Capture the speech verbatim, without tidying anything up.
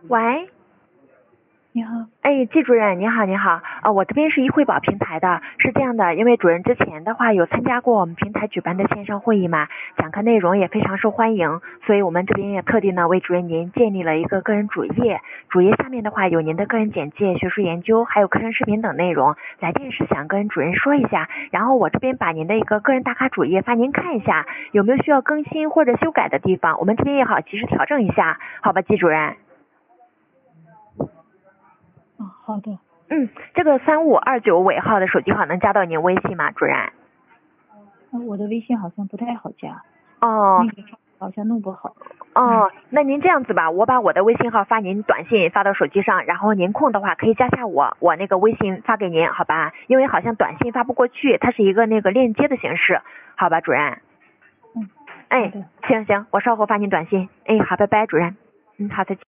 喂， 你好。 哎，季主任，你好，你好，啊，我这边是一惠保平台的，是这样的，因为主任之前的话有参加过我们平台举办的线上会议嘛，讲课内容也非常受欢迎，所以我们这边也特地呢为主任您建立了一个个人主页，主页下面的话有您的个人简介、学术研究，还有课程视频等内容。来电是想跟主任说一下，然后我这边把您的一个个人打卡主页发您看一下，有没有需要更新或者修改的地方，我们这边也好及时调整一下，好吧，季主任。 哦，好的。 嗯，这个三五二九尾号的手机号能加到您微信吗，主任？ 呃我的微信好像不太好加。 哦。 那个好像弄不好。 哦，那您这样子吧，我把我的微信号发您短信发到手机上，然后您空的话可以加下我，我那个微信发给您，好吧？因为好像短信发不过去，它是一个那个链接的形式，好吧，主任？ 嗯。 哎，行行，我稍后发您短信。哎，好，拜拜，主任。嗯，好，再见。